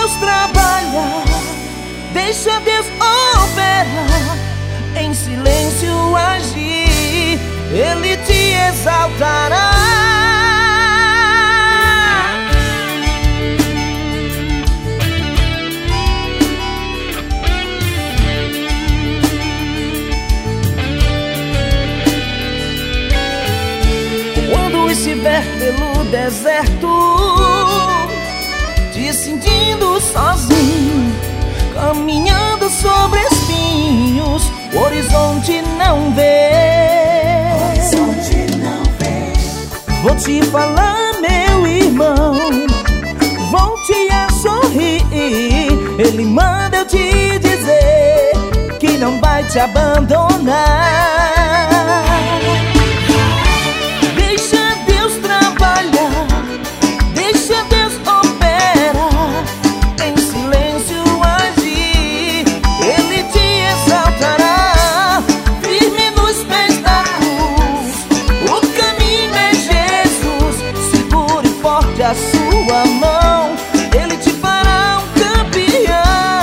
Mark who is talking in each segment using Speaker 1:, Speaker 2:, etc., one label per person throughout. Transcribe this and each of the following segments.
Speaker 1: Deus trabalhar, deixa Deus operar, em silêncio agir, Ele te exaltará. Quando estiver pelo deserto, te sentindo sozinho, caminhando sobre espinhos, o horizonte não vê. Vou te falar, meu irmão, volte a sorrir. Ele manda eu te dizer que não vai te abandonar. Deixa Deus trabalhar, deixa Deus operar, em silêncio agir, Ele te exaltará. Firme nos pés da cruz, o caminho é Jesus. Segure forte a sua mão, Ele te fará um campeão.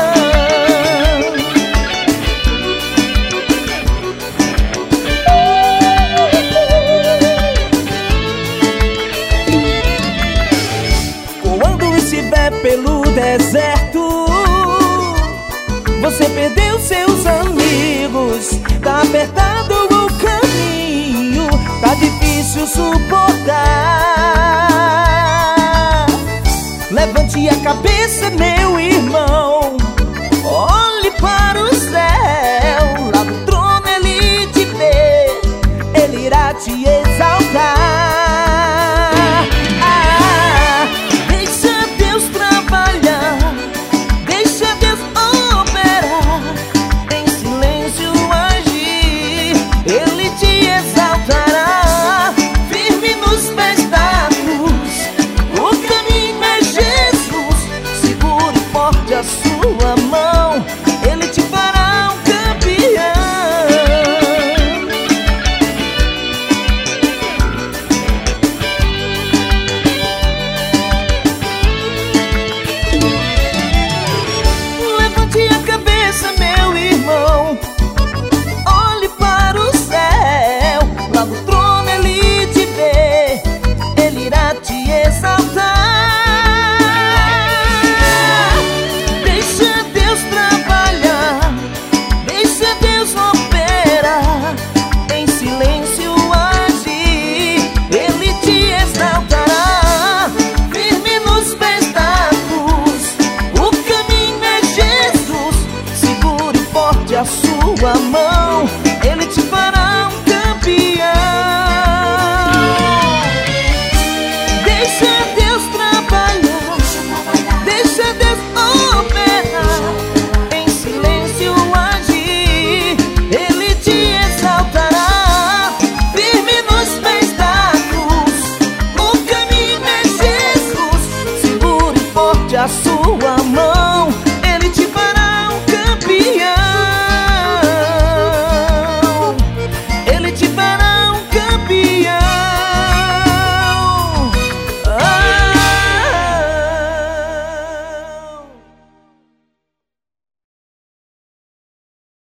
Speaker 1: Quando estiver pelo deserto, você perdeu seus amigos, tá apertado o caminho, tá difícil suportar. Levante a cabeça, meu irmão,